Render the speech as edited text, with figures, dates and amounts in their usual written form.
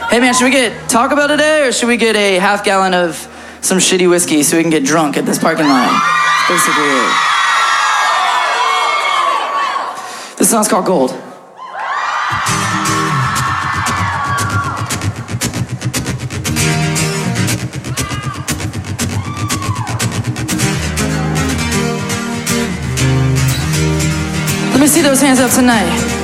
Hey man, should we get Taco Bell today, or should we get a half gallon of some shitty whiskey so we can get drunk at this parking lot? That's basically it. This song's called Gold. Let me see those hands up tonight.